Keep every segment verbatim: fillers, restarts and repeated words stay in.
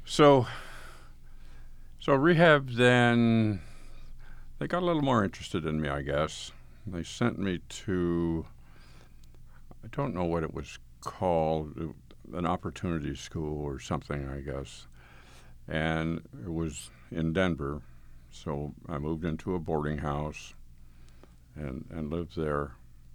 So, so rehab then, they got a little more interested in me, I guess. They sent me to, I don't know what it was called, an opportunity school or something, I guess. And it was in Denver. So I moved into a boarding house and, and lived there.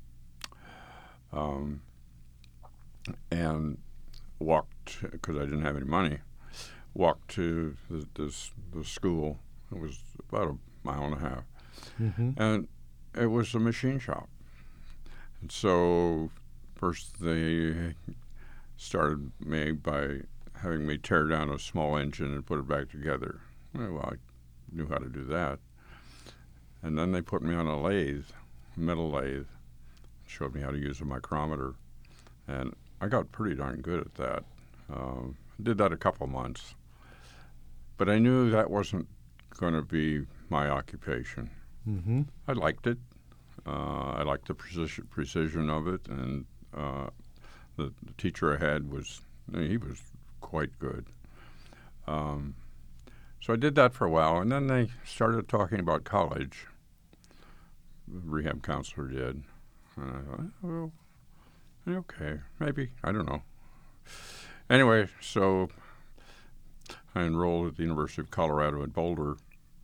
Um, and walked, because I didn't have any money, walked to the, this, the school. It was about a mile and a half. Mm-hmm. And it was a machine shop. And so first they started me by having me tear down a small engine and put it back together. Well, I knew how to do that. And then they put me on a lathe, metal lathe, showed me how to use a micrometer. And I got pretty darn good at that. Um, did that a couple months. But I knew that wasn't going to be my occupation. Mm-hmm. I liked it. Uh, I liked the precision, precision of it, and uh, the, the teacher I had was, he was quite good. Um, so I did that for a while, and then they started talking about college. The rehab counselor did. And I thought, well, okay, maybe, I don't know. Anyway, so I enrolled at the University of Colorado at Boulder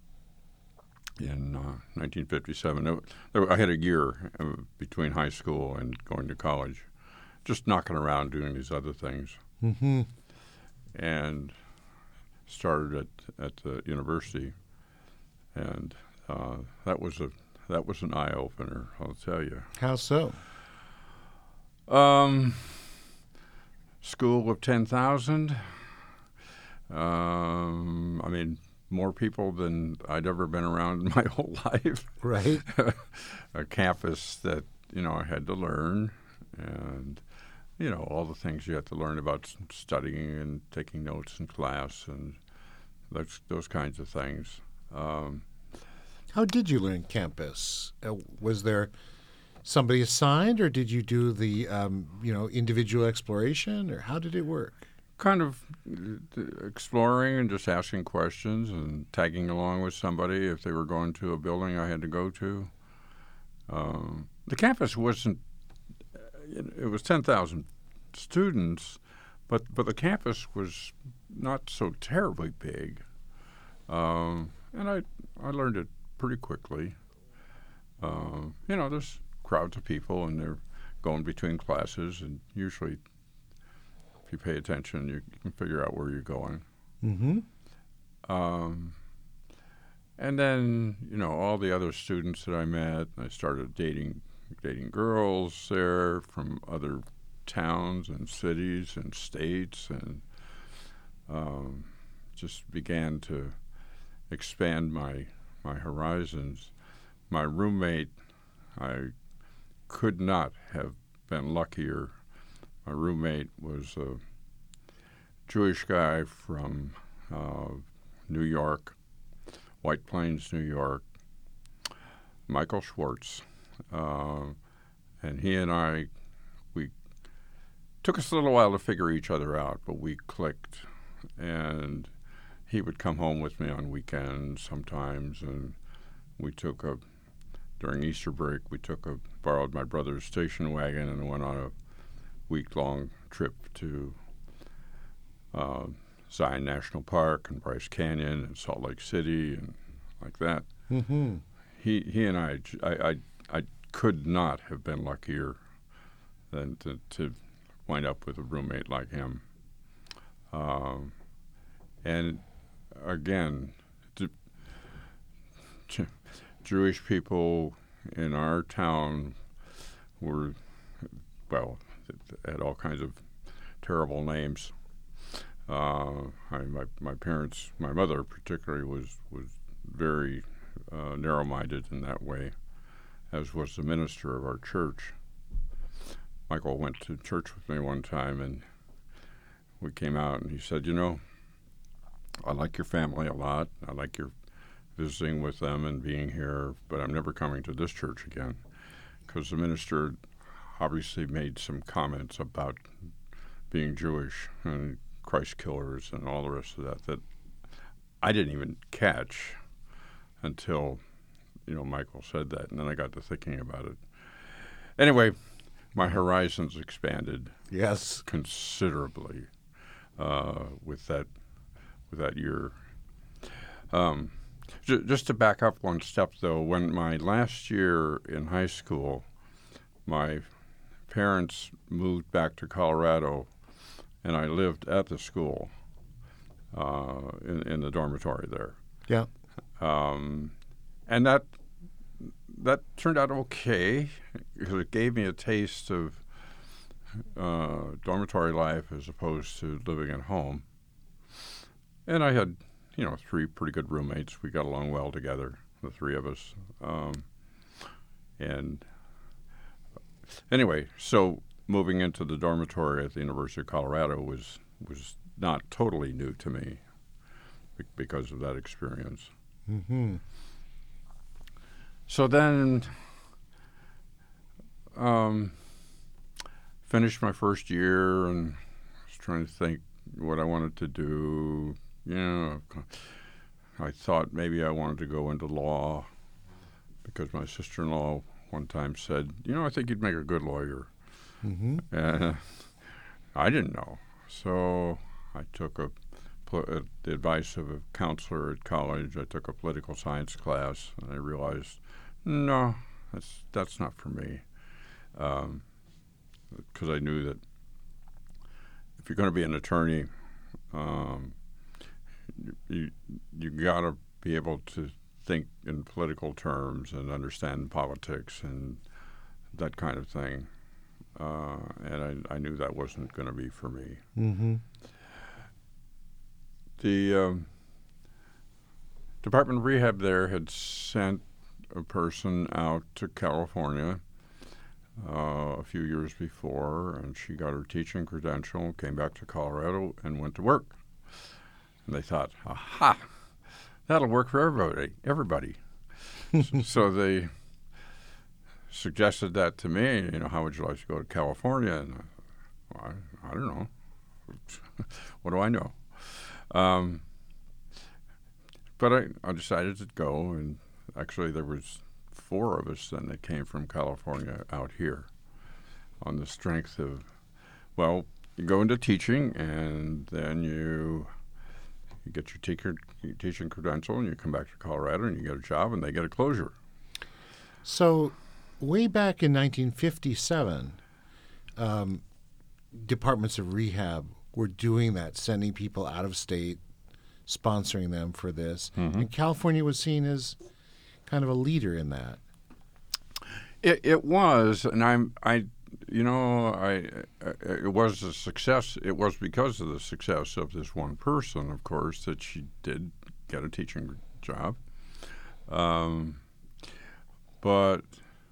in uh, nineteen fifty-seven. It, I had a year uh, between high school and going to college, just knocking around doing these other things. Mm-hmm. And started at, at the university, and uh, that was a that was an eye opener, I'll tell you. How so? Um, school of ten thousand. Um, I mean, more people than I'd ever been around in my whole life. Right. A campus that, you know, I had to learn, and, you know, all the things you have to learn about studying and taking notes in class and those, those kinds of things. Um, How did you learn campus? Uh, was there somebody assigned, or did you do the, um, you know, individual exploration, or how did it work? Kind of exploring and just asking questions and tagging along with somebody if they were going to a building I had to go to. Um, the campus wasn't, it was ten thousand students, but, but the campus was not so terribly big. Um, and I, I learned it pretty quickly. Um, you know, there's crowds of people and they're going between classes, and usually if you pay attention, you can figure out where you're going. Mm-hmm. Um, and then, you know, all the other students that I met, I started dating dating girls there from other towns and cities and states, and um, just began to expand my my horizons. My roommate, I could not have been luckier. My roommate was a Jewish guy from uh, New York, White Plains, New York, Michael Schwartz. Uh, and he and I, we took us a little while to figure each other out, but we clicked. And he would come home with me on weekends sometimes, and we took a, during Easter break, we took a, borrowed my brother's station wagon and went on a week-long trip to uh, Zion National Park and Bryce Canyon and Salt Lake City and like that. Mm-hmm. He he and I, I, I, I could not have been luckier than to, to wind up with a roommate like him. Um, and again, the, Jewish people in our town were, well, had all kinds of terrible names. Uh, I, my my parents, my mother particularly, was was very uh, narrow-minded in that way, as was the minister of our church. Michael went to church with me one time, and we came out, and he said, "You know, I like your family a lot. I like your visiting with them and being here, but I'm never coming to this church again," because the minister obviously made some comments about being Jewish. And of Christ killers and all the rest of that that I didn't even catch until, you know, Michael said that, and then I got to thinking about it. Anyway, my horizons expanded Yes. considerably uh, with that with that year. Um, j- just to back up one step, though, when my last year in high school, my parents moved back to Colorado, and I lived at the school uh, in, in the dormitory there. Yeah. Um, and that that turned out okay because it gave me a taste of uh, dormitory life as opposed to living at home. And I had, you know, three pretty good roommates. We got along well together, the three of us. Um, and anyway, so moving into the dormitory at the University of Colorado was was not totally new to me be- because of that experience. Mm-hmm. So then, um, finished my first year and was trying to think what I wanted to do. You know, I thought maybe I wanted to go into law because my sister-in-law one time said, you know, I think you'd make a good lawyer. Mm-hmm. And I didn't know. So I took a, uh, the advice of a counselor at college. I took a political science class, and I realized, no, that's that's not for me. Because I knew that if you're going to be an attorney, um, you you got to be able to think in political terms and understand politics and that kind of thing. Uh, and I, I knew that wasn't going to be for me. Mm-hmm. The um, Department of Rehab there had sent a person out to California uh, a few years before, and she got her teaching credential, came back to Colorado, and went to work. And they thought, aha, that'll work for everybody. Everybody. so, so they suggested that to me. You know, how would you like to go to California? And I, I, I don't know. What do I know? Um, but I, I decided to go, and actually there was four of us then that came from California out here on the strength of, well, you go into teaching, and then you you get your teacher, your teaching credential, and you come back to Colorado, and you get a job, and they get a closure. So, way back in nineteen fifty-seven, um, departments of rehab were doing that, sending people out of state, sponsoring them for this. Mm-hmm. And California was seen as kind of a leader in that. It, it was, and I'm, I, you know, I, it was a success. It was because of the success of this one person, of course, that she did get a teaching job. Um, but,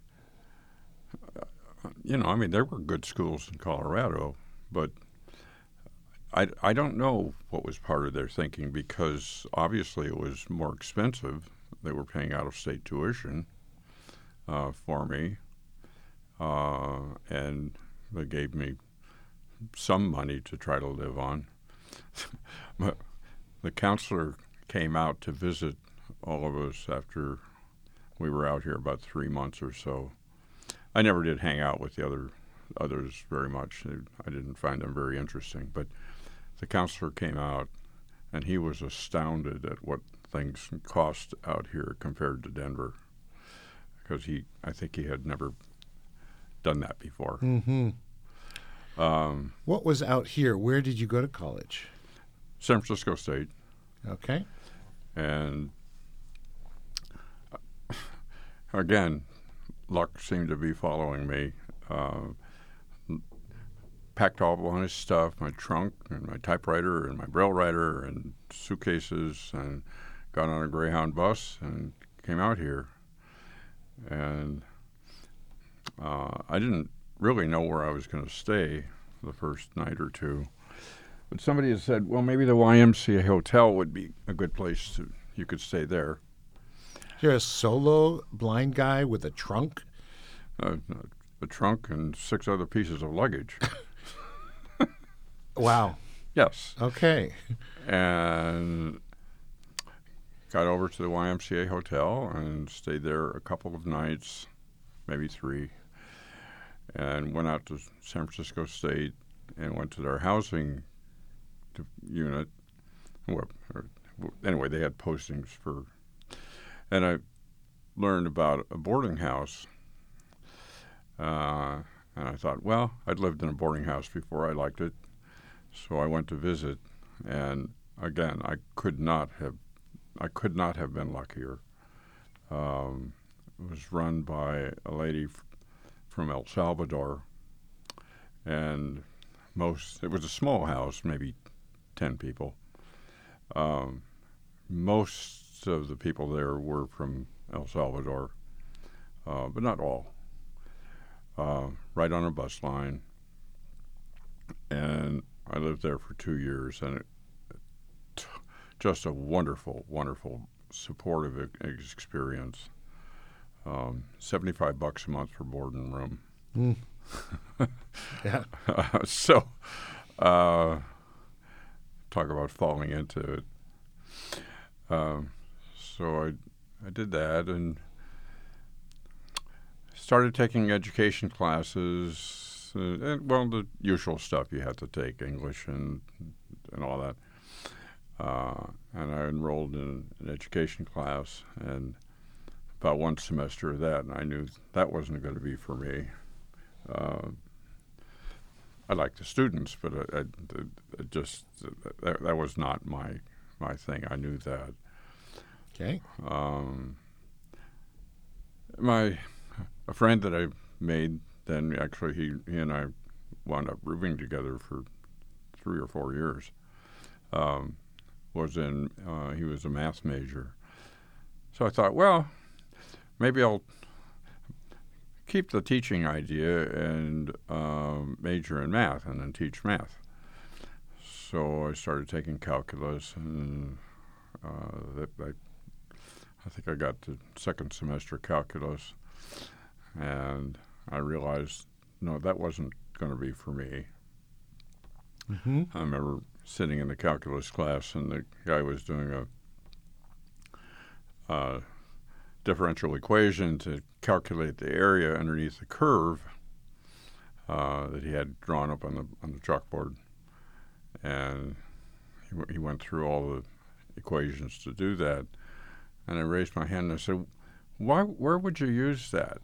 you know, I mean, there were good schools in Colorado, but I, I don't know what was part of their thinking because obviously it was more expensive. They were paying out-of-state tuition uh, for me, uh, and they gave me some money to try to live on. But the counselor came out to visit all of us after we were out here about three months or so. I never did hang out with the other others very much. I didn't find them very interesting. But the counselor came out, and he was astounded at what things cost out here compared to Denver, because he, I think he had never done that before. Mm-hmm. Um, What was out here? Where did you go to college? San Francisco State, Okay. and uh, again, luck seemed to be following me. Uh, packed all my stuff, my trunk and my typewriter and my braille writer and suitcases, and got on a Greyhound bus and came out here. And uh, I didn't really know where I was going to stay the first night or two. But somebody had said, well, maybe the Y M C A hotel would be a good place to, you could stay there. You're a solo blind guy with a trunk? Uh, a trunk and six other pieces of luggage. Wow. Yes. Okay. And got over to the Y M C A hotel and stayed there a couple of nights, maybe three, and went out to San Francisco State and went to their housing d- unit. Well, or, anyway, they had postings for, and I learned about a boarding house. Uh, and I thought, well, I'd lived in a boarding house before. I liked it. So I went to visit, and again, I could not have I could not have been luckier. Um, it was run by a lady f- from El Salvador, and most it was a small house, maybe ten people. Um, most of the people there were from El Salvador, uh, but not all. Uh, right on a bus line, and I lived there for two years, and it, t- just a wonderful, wonderful, supportive e- experience. Um, Seventy-five bucks a month for board and room. Mm. Yeah. Uh, so, uh, talk about falling into it. Um, so I, I did that and started taking education classes. Uh, and, well, the usual stuff you have to take, English and and all that. Uh, and I enrolled in an education class, and about one semester of that, and I knew that wasn't going to be for me. Uh, I liked the students, but I, I, I just that, that was not my my thing. I knew that. Okay. Um, my a friend that I made then actually he he and I wound up rooming together for three or four years. Um, was in uh, he was a math major, so I thought, well, maybe I'll keep the teaching idea and um, major in math and then teach math. So I started taking calculus, and uh, that I, I think I got to second semester calculus, and I realized, no, that wasn't going to be for me. Mm-hmm. I remember sitting in the calculus class, and the guy was doing a uh, differential equation to calculate the area underneath the curve uh, that he had drawn up on the on the chalkboard, and he, w- he went through all the equations to do that. And I raised my hand and I said, "Why? Where would you use that?"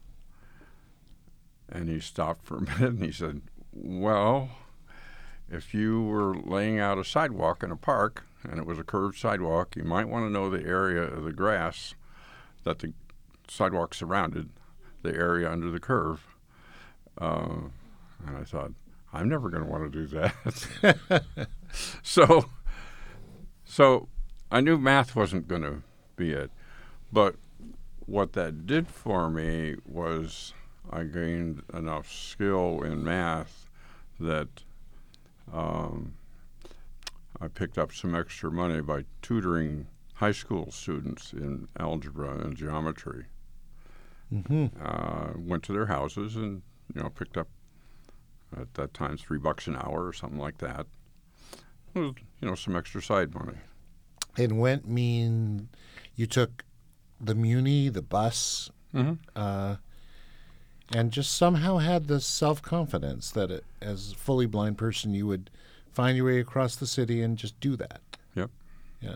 And he stopped for a minute and he said, "Well, if you were laying out a sidewalk in a park and it was a curved sidewalk, you might want to know the area of the grass that the sidewalk surrounded, the area under the curve." Uh, and I thought, I'm never going to want to do that. so, so I knew math wasn't going to be it. But what that did for me was I gained enough skill in math that um, I picked up some extra money by tutoring high school students in algebra and geometry. Mm-hmm. Uh, went to their houses and, you know, picked up, at that time, three bucks an hour or something like that. It was, you know, some extra side money. And went mean you took the Muni, the bus, Mm-hmm. uh, and just somehow had the self-confidence that it, as a fully blind person you would find your way across the city and just do that. Yep. Yeah.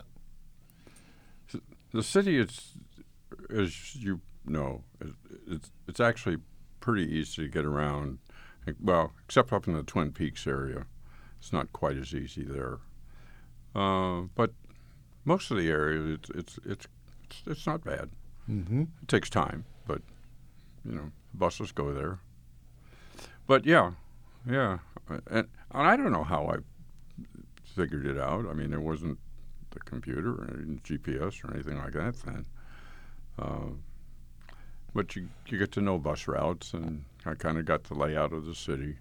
The city is, as you know, it's it's actually pretty easy to get around. Well, except up in the Twin Peaks area, it's not quite as easy there. Uh, but most of the area, it's it's it's it's, it's not bad. Mm-hmm. It takes time, but you know, buses go there. But yeah, yeah, and, and I don't know how I figured it out. I mean, there wasn't the computer or G P S or anything like that then. Uh, but you you get to know bus routes, and I kind of got the layout of the city.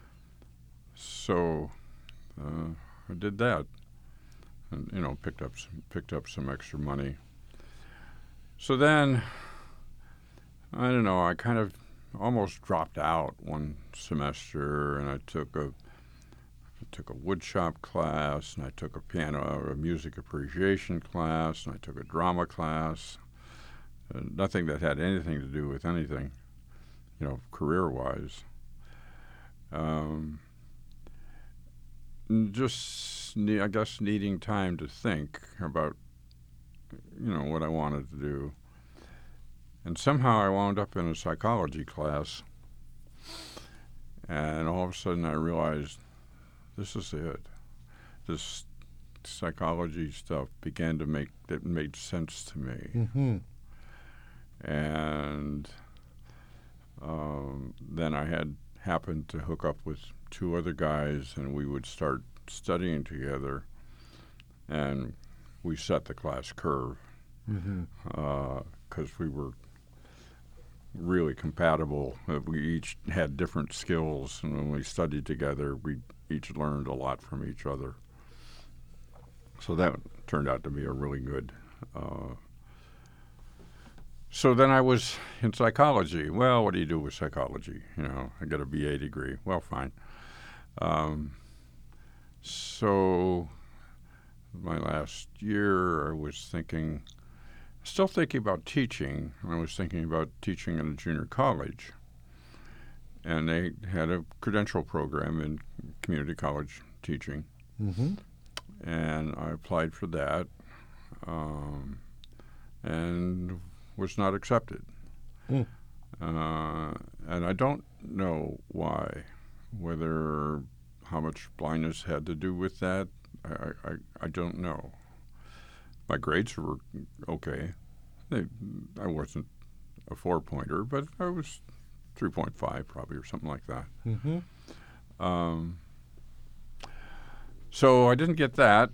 So uh, I did that, and you know, picked up some, picked up some extra money. So then, I don't know, I kind of almost dropped out one semester, and I took a I took a woodshop class, and I took a piano, a music appreciation class, and I took a drama class. Uh, nothing that had anything to do with anything, you know, career-wise. Um, just, ne- I guess, needing time to think about, you know, what I wanted to do. And somehow I wound up in a psychology class, and all of a sudden I realized this is it. This psychology stuff began to make, it made sense to me. Mm-hmm. And um, then I had happened to hook up with two other guys, and we would start studying together, and we set the class curve because Mm-hmm. uh, we were really compatible. Uh, We each had different skills, and when we studied together, we each learned a lot from each other. So that turned out to be a really good. Uh, so then I was in psychology. Well, what do you do with psychology? You know, I got a B A degree. Well, fine. Um, so my last year, I was thinking, still thinking about teaching. I was thinking about teaching in a junior college. And they had a credential program in community college teaching. Mm-hmm. And I applied for that um, and was not accepted. Mm. Uh, and I don't know why, whether how much blindness had to do with that. I, I, I don't know. My grades were okay. They, I wasn't a four-pointer, but I was three point five probably or something like that. Mm-hmm. Um, so I didn't get that.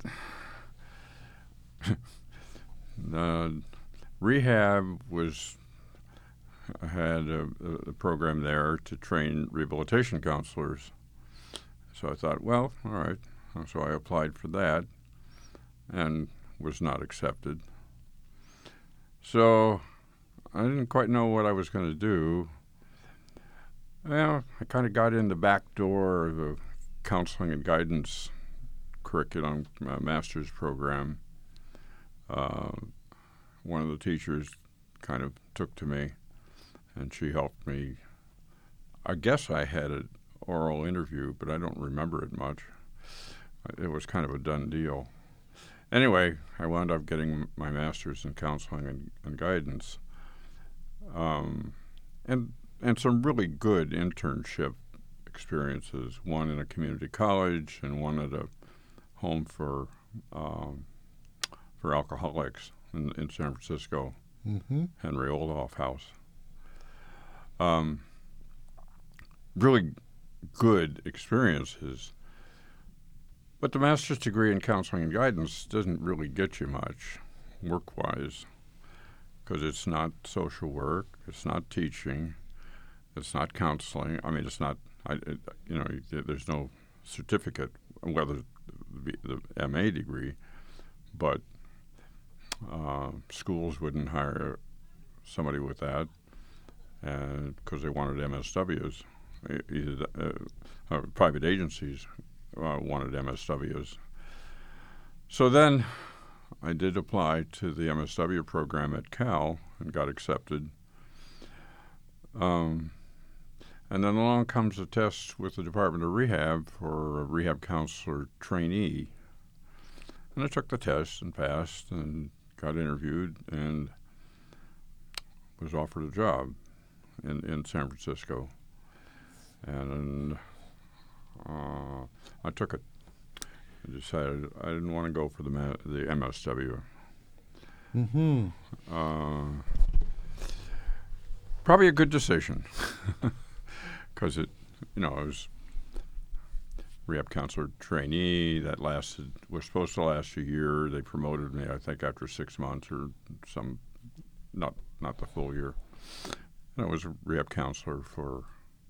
The rehab was I had a, a program there to train rehabilitation counselors. So I thought, well, all right. So I applied for that and was not accepted. So I didn't quite know what I was going to do. Well, I kind of got in the back door of the counseling and guidance curriculum uh, master's program. Uh, one of the teachers kind of took to me, and she helped me. I guess I had an oral interview, but I don't remember it much. It was kind of a done deal. Anyway, I wound up getting my master's in counseling and, and guidance, um, and and some really good internship experiences. One in a community college, and one at a home for um, for alcoholics in, in San Francisco, Mm-hmm. Henry Oldoff House. Um, really good experiences. But the master's degree in counseling and guidance doesn't really get you much work-wise because it's not social work, it's not teaching, it's not counseling. I mean, it's not, I, it, you know, there's no certificate, whether the, the M A degree, but uh, schools wouldn't hire somebody with that because they wanted M S Ws. Either, uh, uh, private agencies uh, wanted M S Ws. So then I did apply to the M S W program at Cal and got accepted. Um, and then along comes a test with the Department of Rehab for a rehab counselor trainee. And I took the test and passed and got interviewed and was offered a job in, in San Francisco. And uh, I took it. I decided I didn't want to go for the ma- the M S W. Mm-hmm. Uh, probably a good decision because it, you know, I was rehab counselor trainee that lasted was supposed to last a year. They promoted me, I think, after six months or some, not not the full year. And I was a rehab counselor for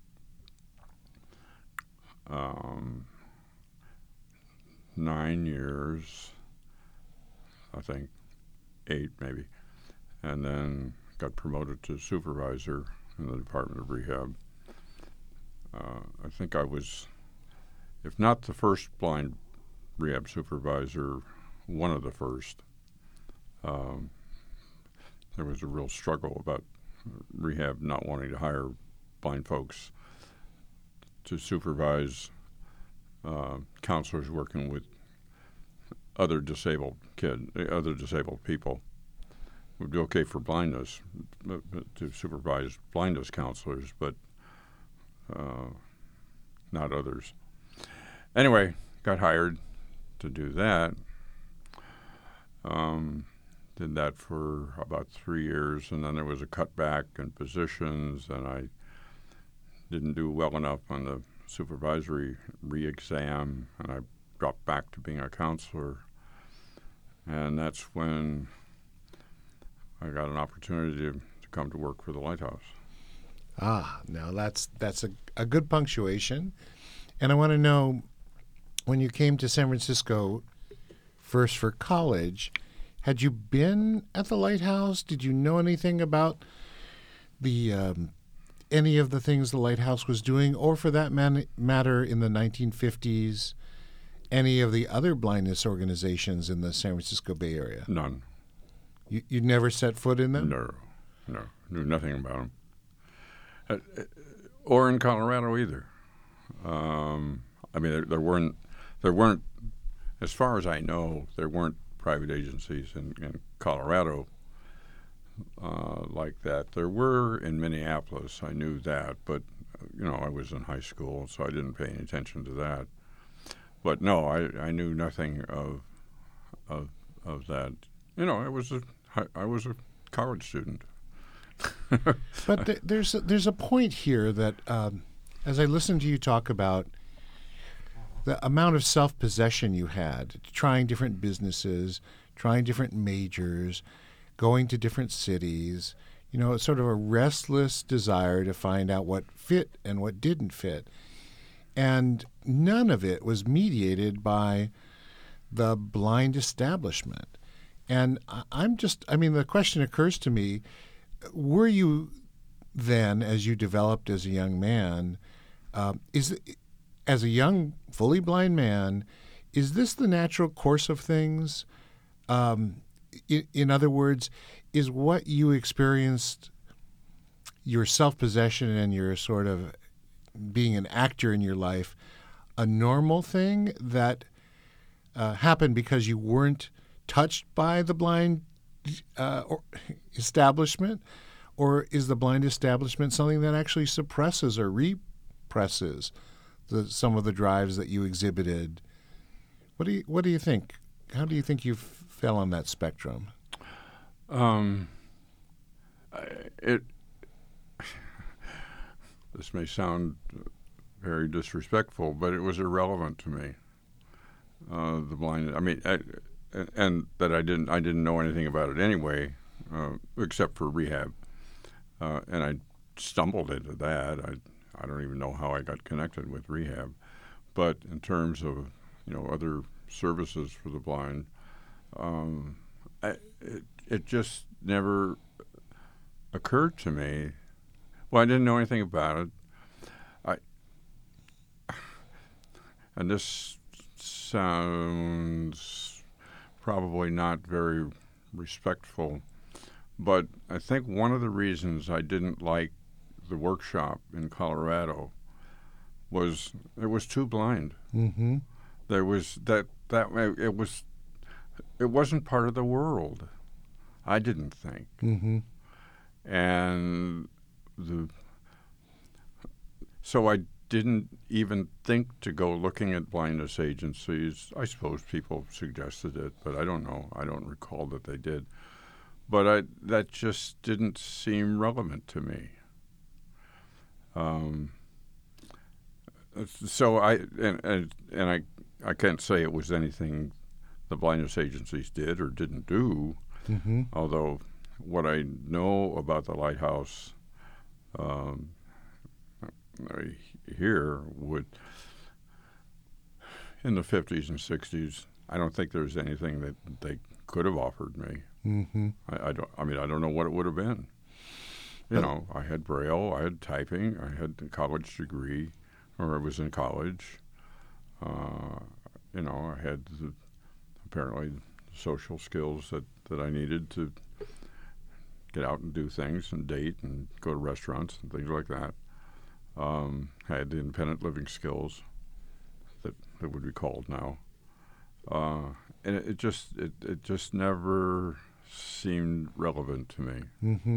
um, nine years, I think, eight maybe, and then got promoted to supervisor in the Department of Rehab. Uh, I think I was if not the first blind rehab supervisor, one of the first. Um, there was a real struggle about rehab not wanting to hire blind folks to supervise uh, counselors working with other disabled kid, other disabled people. It would be okay for blindness but, but to supervise blindness counselors, but uh, not others. Anyway, got hired to do that. Um, did that for about three years, and then there was a cutback in positions, and I didn't do well enough on the supervisory re-exam, and I dropped back to being a counselor. And that's when I got an opportunity to, to come to work for the Lighthouse. Ah, now that's that's a, a good punctuation. And I want to know, when you came to San Francisco first for college, had you been at the Lighthouse? Did you know anything about the um, any of the things the Lighthouse was doing, or for that man- matter in the nineteen fifties, any of the other blindness organizations in the San Francisco Bay Area? None. You, you'd never set foot in them? No, no, knew nothing about them. Uh, or in Colorado either. Um, I mean, there, there weren't, there weren't, as far as I know, there weren't private agencies in, in Colorado uh, like that. There were in Minneapolis, I knew that, but, you know, I was in high school, so I didn't pay any attention to that. But no, I, I knew nothing of, of, of that. You know, I was a, I was a college student. But th- there's a, there's a point here that, um, as I listen to you talk about the amount of self-possession you had, trying different businesses, trying different majors, going to different cities, you know, it's sort of a restless desire to find out what fit and what didn't fit. And none of it was mediated by the blind establishment. And I- I'm just, I mean, the question occurs to me, were you then, as you developed as a young man, um, is as a young, fully blind man, is this the natural course of things? Um, in, in other words, is what you experienced, your self-possession and your sort of being an actor in your life, a normal thing that uh, happened because you weren't touched by the blind uh, or establishment? Or is the blind establishment something that actually suppresses or represses the, some of the drives that you exhibited? What do you What do you think? How do you think you f- fell on that spectrum? Um, it. This may sound very disrespectful, but it was irrelevant to me. Uh, the blind. I mean, I, and that I didn't. I didn't know anything about it anyway, uh, except for rehab. Uh, and I stumbled into that. I I don't even know how I got connected with rehab, but in terms of you know other services for the blind, um, I, it it just never occurred to me. Well, I didn't know anything about it. I and this sounds probably not very respectful. But I think one of the reasons I didn't like the workshop in Colorado was it was too blind. Mm-hmm. There was that that it was it wasn't part of the world. I didn't think. Mm-hmm. And the so I didn't even think to go looking at blindness agencies. I suppose people suggested it, but I don't know. I don't recall that they did. But I, that just didn't seem relevant to me. Um, so I and, and and I I can't say it was anything the blindness agencies did or didn't do. Mm-hmm. Although what I know about the Lighthouse um, here would in the fifties and sixties, I don't think there's anything that they could have offered me. Mm-hmm. I, I don't. I mean, I don't know what it would have been. You But, know, I had Braille, I had typing, I had a college degree, or I was in college. Uh, you know, I had the, apparently social skills that, that I needed to get out and do things and date and go to restaurants and things like that. Um, I had the independent living skills that, that would be called now. Uh, and it, it just it, it just never seemed relevant to me. Mm-hmm.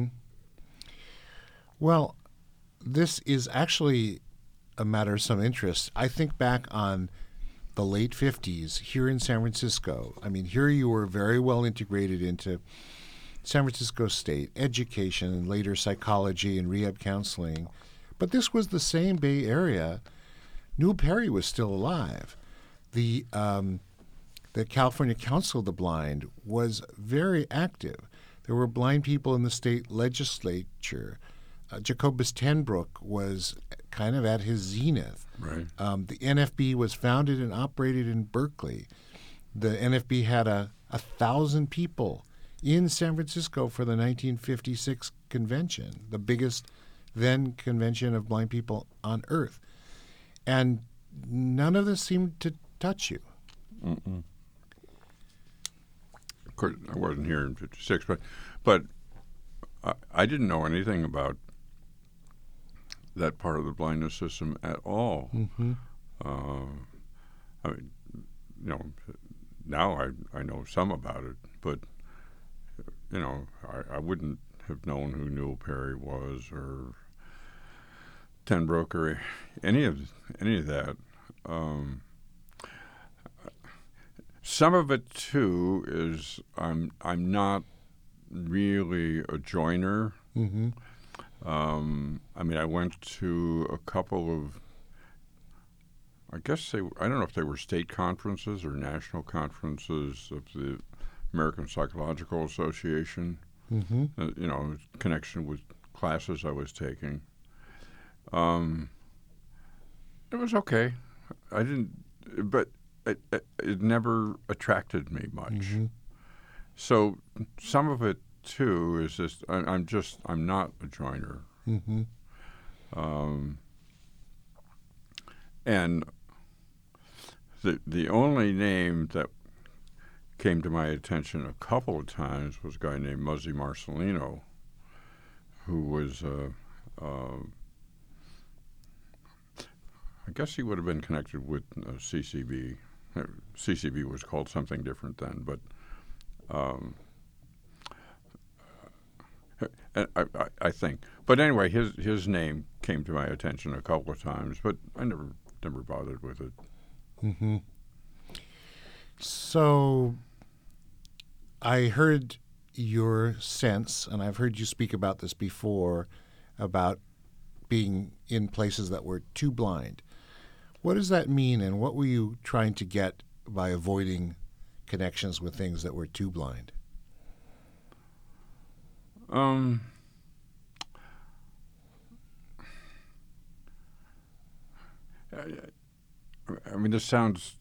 Well, this is actually a matter of some interest. I think back on the late fifties here in San Francisco. I mean, here you were very well integrated into San Francisco State education and later psychology and rehab counseling. But this was the same Bay Area. Newell Perry was still alive. The um, the California Council of the Blind was very active. There were blind people in the state legislature. Uh, Jacobus Tenbrook was kind of at his zenith. Right. Um, the N F B was founded and operated in Berkeley. The N F B had a, a thousand people in San Francisco for the nineteen fifty-six convention, the biggest then convention of blind people on earth. And none of this seemed to touch you. Mm-mm. Of course, I wasn't here in fifty-six, but but I, I didn't know anything about that part of the blindness system at all. Mm-hmm. Uh, I mean, you know, now I, I know some about it, but, you know, I, I wouldn't have known who Newell Perry was or Tenbrook or any of any of that. Um, some of it too is I'm I'm not really a joiner. Mm-hmm. Um, I mean, I went to a couple of, I guess they, I don't know if they were state conferences or national conferences of the American Psychological Association. Mm-hmm. Uh, you know, in connection with classes I was taking. Um, it was okay. I didn't, but it, it, it never attracted me much. Mm-hmm. So some of it too is just I, I'm just I'm not a joiner. Mm-hmm. Um, and the the only name that came to my attention a couple of times was a guy named Muzzy Marcelino, who was, uh, uh, I guess he would have been connected with uh, C C B. Uh, C C B was called something different then, but um, I, I, I think. But anyway, his his name came to my attention a couple of times, but I never never bothered with it. Mm-hmm. So I heard your sense, and I've heard you speak about this before, about being in places that were too blind. What does that mean, and what were you trying to get by avoiding connections with things that were too blind? Um, I, I mean, this sounds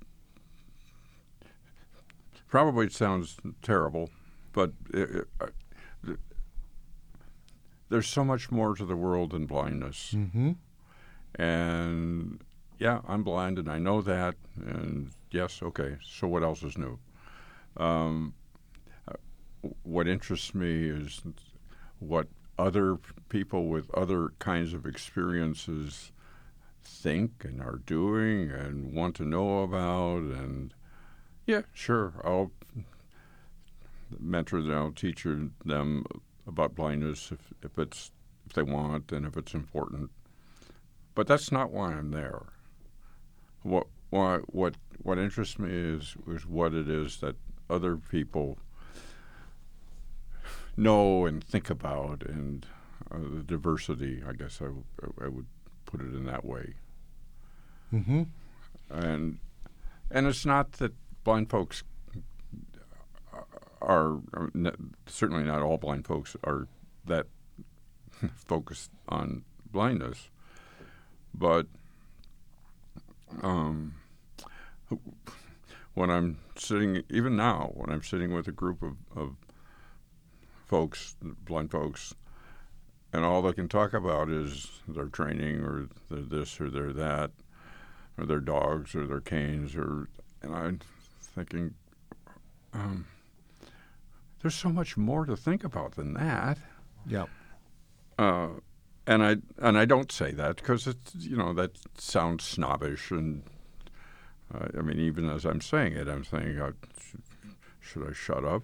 probably it sounds terrible, but it, it, uh, there's so much more to the world than blindness. Mm-hmm. And yeah, I'm blind, and I know that. And yes, okay. So what else is new? Um, what interests me is what other people with other kinds of experiences think and are doing and want to know about. And yeah, sure, I'll mentor them, I'll teach them about blindness if, if it's if they want and if it's important. But that's not why I'm there. What why what what interests me is is what it is that other people know and think about, and uh, the diversity. I guess I, w- I would put it in that way. Mm-hmm. And and it's not that blind folks are, are not, certainly not all blind folks are that focused on blindness, but um, when I'm sitting, even now, when I'm sitting with a group of, of folks, blind folks, and all they can talk about is their training or their this or their that, or their dogs or their canes, or and I'm thinking, um, there's so much more to think about than that. Yeah. Uh, and I and I don't say that because it's you know that sounds snobbish, and uh, I mean even as I'm saying it, I'm saying, uh, should, should I shut up?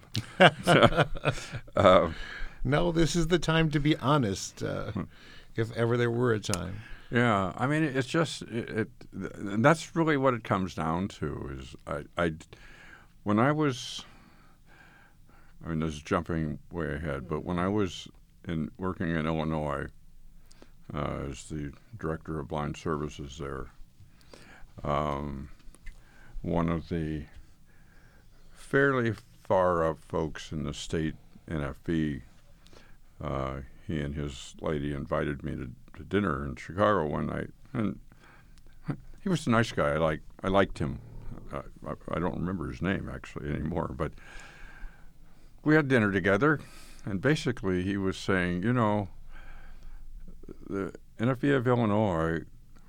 uh, No, this is the time to be honest, uh, if ever there were a time. Yeah, I mean it's just it, it. And that's really what it comes down to. Is I, I when I was, I mean this is jumping way ahead, but when I was in working in Illinois uh, as the director of blind services there, um, one of the fairly far up folks in the state N F B, uh, he and his lady invited me to, to dinner in Chicago one night, and he was a nice guy. I like I liked him. Uh, I, I don't remember his name actually anymore, but we had dinner together, and basically he was saying, you know, the N F B of Illinois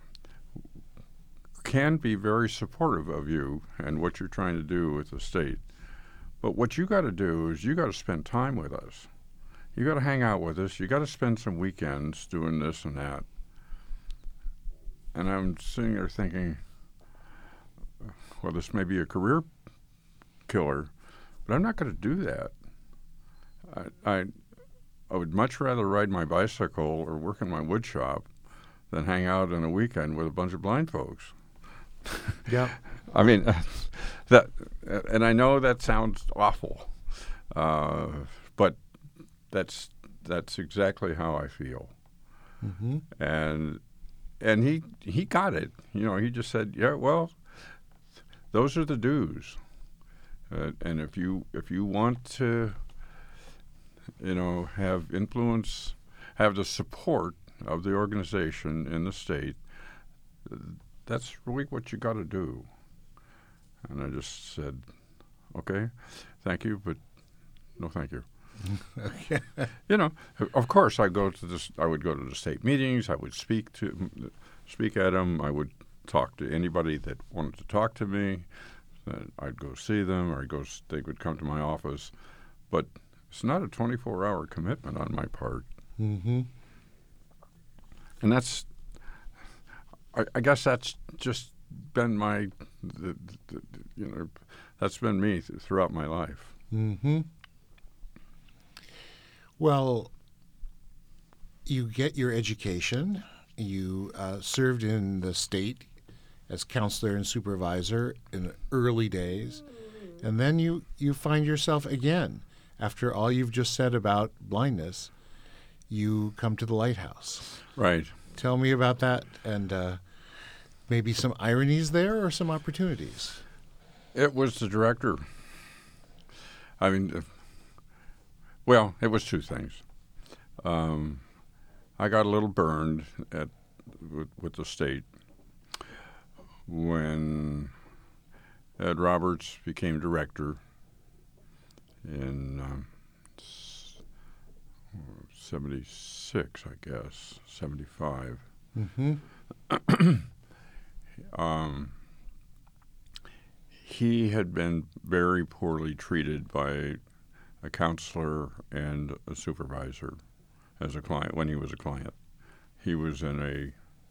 can be very supportive of you and what you're trying to do with the state, but what you got to do is you got to spend time with us. You got to hang out with us. You got to spend some weekends doing this and that. And I'm sitting there thinking, well, this may be a career killer, but I'm not going to do that. I, I I would much rather ride my bicycle or work in my wood shop than hang out on a weekend with a bunch of blind folks. Yeah. I mean, that, and I know that sounds awful, uh, but that's that's exactly how I feel. Mm-hmm. And and he he got it. You know, he just said, yeah, well, those are the dues. Uh, and if you if you want to, you know, have influence, have the support of the organization in the state, that's really what you got to do. And I just said, okay, thank you, but no thank you. Okay. You know, of course, I go to this. I would go to the state meetings. I would speak to, speak at them. I would talk to anybody that wanted to talk to me. I'd go see them, or I'd go. They would come to my office, but it's not a twenty-four hour commitment on my part. Mm-hmm. And that's, I, I guess that's just been my, the, the, you know, that's been me th- throughout my life. Mm-hmm. Well, you get your education. You uh, served in the state as counselor and supervisor in the early days. And then you, you find yourself again, after all you've just said about blindness, you come to the Lighthouse. Right. Tell me about that, and uh, maybe some ironies there or some opportunities. It was the director. I mean, uh, well, it was two things. Um, I got a little burned at with, with the state when Ed Roberts became director in um, seventy-six, I guess, seventy-five. Mm-hmm. um, he had been very poorly treated by a counselor and a supervisor as a client when he was a client. He was in a,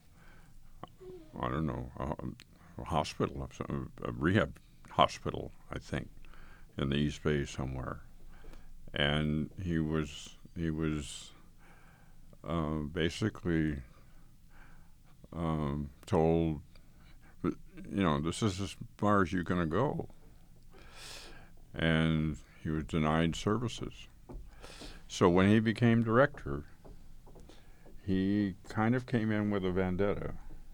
I don't know, a, a hospital, a rehab hospital, I think, in the East Bay somewhere. And he was he was uh, basically um, told, you know, this is as far as you're going to go. And he was denied services. So when he became director, he kind of came in with a vendetta.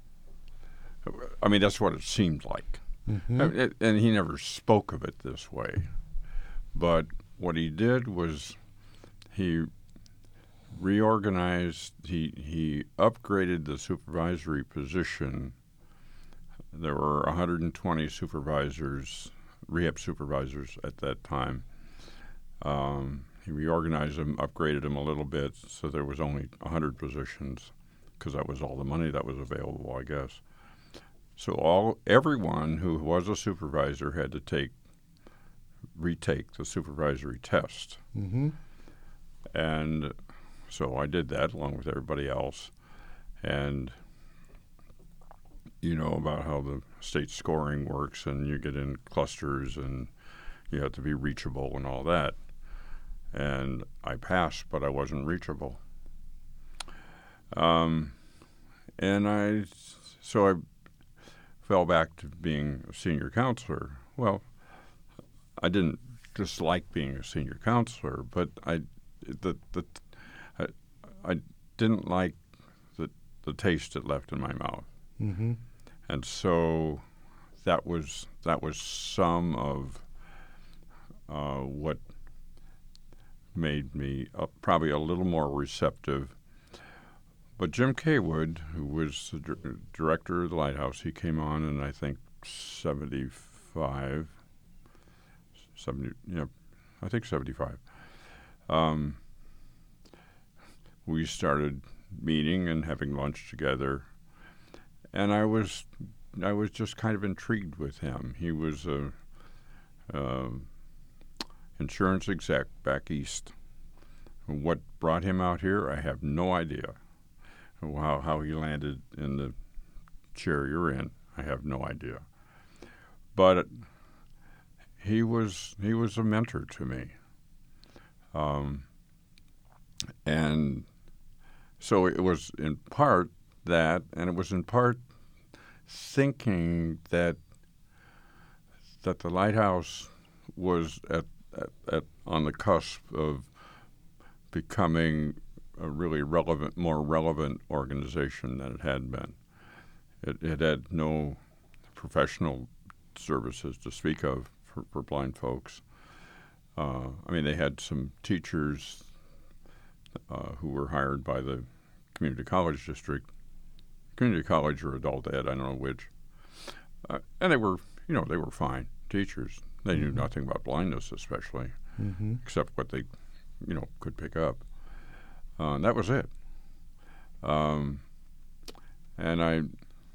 I mean, that's what it seemed like. Mm-hmm. It, and he never spoke of it this way. But what he did was he reorganized, he, he upgraded the supervisory position. There were one hundred twenty supervisors, rehab supervisors at that time. Um, he reorganized them, upgraded them a little bit, so there was only one hundred positions because that was all the money that was available, I guess. So all everyone who was a supervisor had to take retake the supervisory test. Mm-hmm. And so I did that along with everybody else. And you know about how the state scoring works, and you get in clusters and you have to be reachable and all that. And I passed, but I wasn't reachable. Um, and I, so I fell back to being a senior counselor. Well, I didn't dislike being a senior counselor, but I, the the, I, I didn't like the the taste it left in my mouth, Mm-hmm. and so that was that was some of uh, what made me uh, probably a little more receptive. But Jim Kaywood, who was the dir- director of the Lighthouse, he came on in, I think, seventy-five, seventy, yeah, I think seventy-five. Um, we started meeting and having lunch together, and I was, I was just kind of intrigued with him. He was a um, insurance exec back east. What brought him out here, I have no idea. How how he landed in the chair you're in, I have no idea. But he was he was a mentor to me, um, and so it was in part that, and it was in part thinking that that the Lighthouse was at, at, at on the cusp of becoming a really relevant, more relevant organization than it had been. It, it had no professional services to speak of for, for blind folks. Uh, I mean, they had some teachers uh, who were hired by the community college district, community college or adult ed, I don't know which, uh, and they were, you know, they were fine teachers. They knew Mm-hmm. nothing about blindness, especially, Mm-hmm. except what they, you know, could pick up. Uh, and that was it. Um, and I,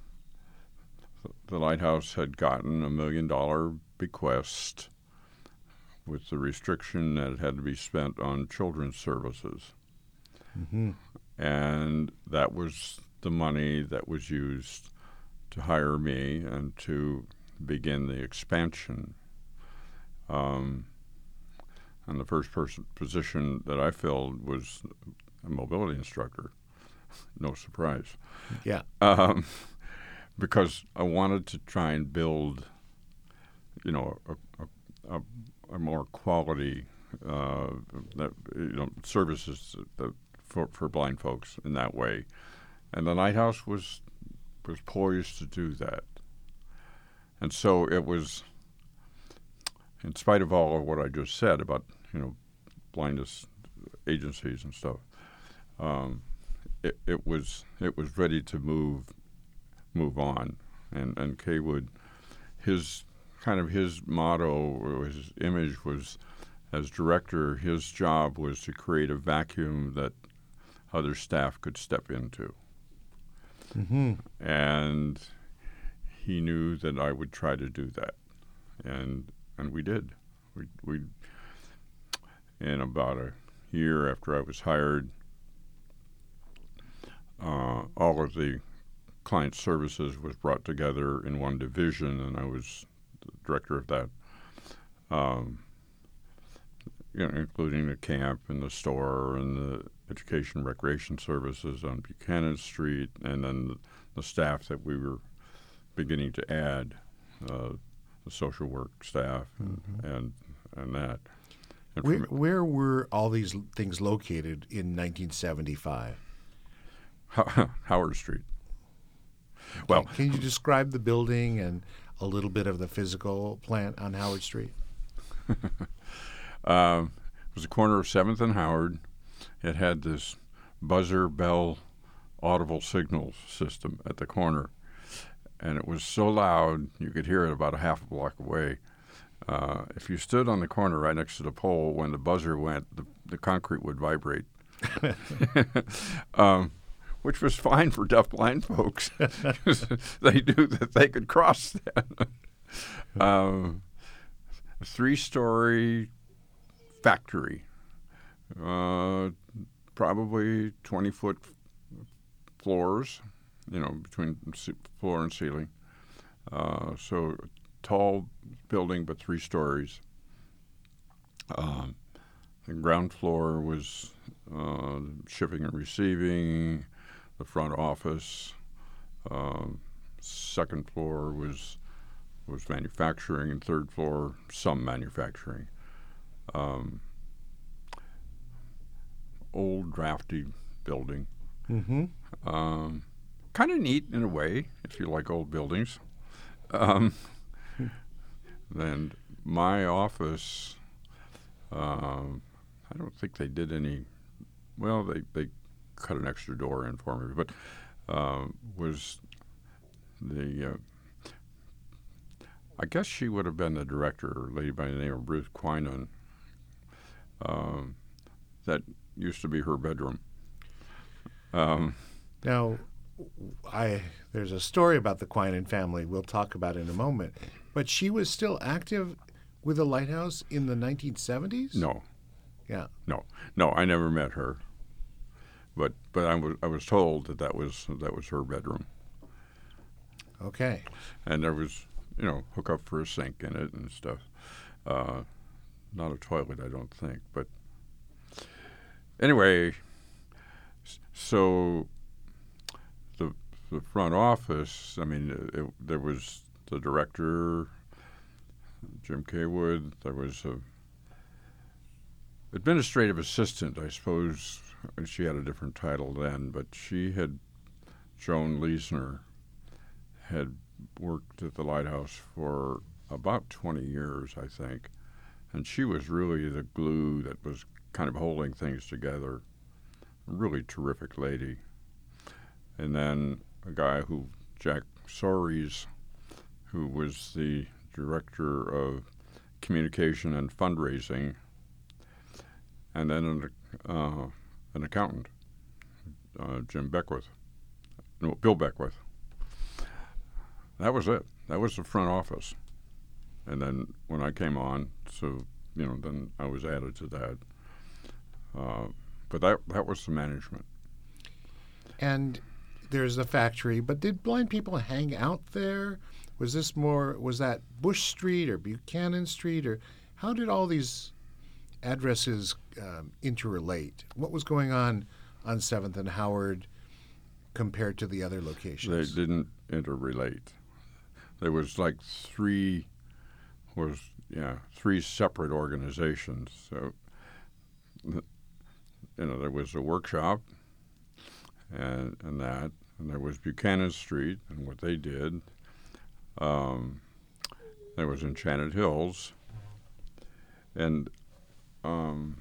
the Lighthouse had gotten a million dollar bequest with the restriction that it had to be spent on children's services. Mm-hmm. And that was the money that was used to hire me and to begin the expansion. Um, and the first person position that I filled was a mobility instructor. No surprise. Yeah. Um, because I wanted to try and build, you know, a, a, a, a more quality, uh, that, you know, services that, for for blind folks in that way, and the Lighthouse was was poised to do that. And so it was, in spite of all of what I just said about, you know, blindness agencies and stuff, um, it, it was it was ready to move move on. And and Kaywood, his kind of his motto or his image was, as director, his job was to create a vacuum that other staff could step into. Mm-hmm. And he knew that I would try to do that, and and we did. We we in about a year after I was hired, uh, all of the client services was brought together in one division, and I was the director of that. Um, you know, including the camp and the store and the education recreation services on Buchanan Street, and then the, the staff that we were beginning to add, uh, the social work staff and Mm-hmm. and, and that. And Where, from- where were all these l- things located in nineteen seventy-five? Howard Street. Well, Can you describe the building and a little bit of the physical plant on Howard Street? Um, it was the corner of seventh and Howard. It had this buzzer bell audible signal system at the corner, and it was so loud you could hear it about a half a block away. Uh, if you stood on the corner right next to the pole, when the buzzer went, the, the concrete would vibrate. um, which was fine for deafblind folks. They knew that they could cross that. um, three-story factory, uh, probably twenty-foot floors, you know, between floor and ceiling. Uh, so tall building, but three stories. Um, the ground floor was uh, shipping and receiving, the front office. Um, second floor was was manufacturing, and third floor some manufacturing. Um, old, drafty building. Mm-hmm. Um, kind of neat in a way, if you like old buildings. Um, and my office, um, I don't think they did any, well, they, they cut an extra door in for me, but uh, was the, uh, I guess she would have been the director, a lady by the name of Ruth Quinan. Um, that used to be her bedroom. Um, Now, I there's a story about the Quinan family we'll talk about in a moment, but she was still active with the lighthouse in the nineteen seventies? no, Yeah. no, no. I never met her, but but I was I was told that that was that was her bedroom, Okay. and there was you know hook up for a sink in it and stuff. Uh, not a toilet, I don't think, but anyway. So the the front office, I mean, it, it, there was the director, Jim Kaywood. There was a administrative assistant, I suppose. She had a different title then, but she had, Joan Leesner, had worked at the lighthouse for about twenty years, I think. And she was really the glue that was kind of holding things together. A really terrific lady. And then a guy who, Jack Soares, who was the director of communication and fundraising, and then an, uh, an accountant, uh, Jim Beckwith, no, Bill Beckwith. That was it. That was the front office. And then when I came on, so, you know, then I was added to that. Uh, but that that was the management. And there's the factory, but did blind people hang out there? Was this more, was that Bush Street or Buchanan Street, or how did all these addresses um, interrelate? What was going on on seventh and Howard compared to the other locations? They didn't interrelate. There was like three, was yeah, three separate organizations. So, you know, there was a workshop, and and that, and there was Buchanan Street and what they did. Um, there was Enchanted Hills, and um,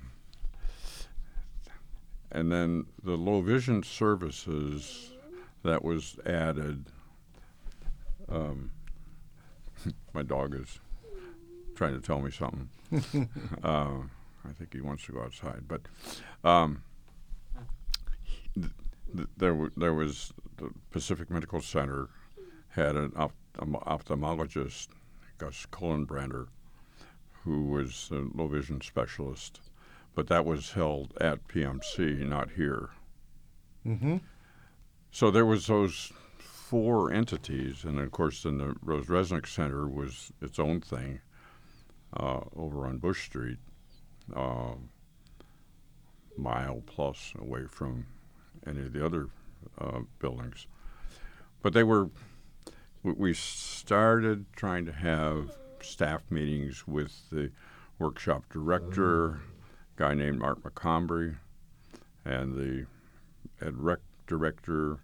and then the low vision services that was added. Um, my dog is trying to tell me something. uh, I think he wants to go outside, but um, th- th- there w- there was the Pacific Medical Center had an ophthalm- ophthalmologist, Gus Cullenbrander, who was a low vision specialist, but that was held at P M C, not here. Mm-hmm. So there was those four entities, and of course then the Rose Resnick Center was its own thing uh, over on Bush Street, uh, mile plus away from any of the other uh, buildings. But they were, we started trying to have staff meetings with the workshop director, a guy named Art McCombry, and the ed rec director,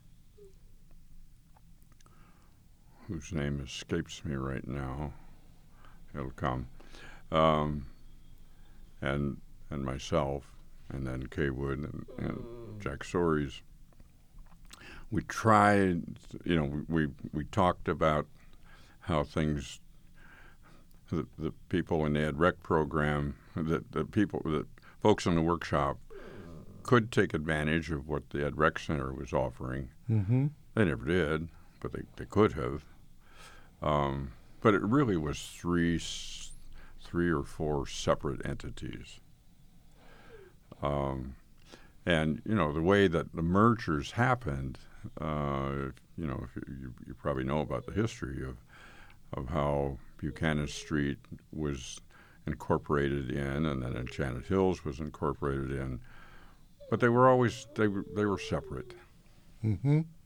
whose name escapes me right now. It'll come. Um, and and myself, and then Kaywood and, and Jack Soares. We tried, you know, we, we, we talked about how things, the, the people in the Ed Rec program, the, the people, the folks in the workshop could take advantage of what the Ed Rec Center was offering. Mm-hmm. They never did, but they, they could have. Um, but it really was three, s- three or four separate entities. Um, and, you know, the way that the mergers happened, uh, you know, if you, you probably know about the history of, of how Buchanan Street was incorporated in, and then Enchanted Hills was incorporated in. But they were always, they were, they were separate. Mm-hmm.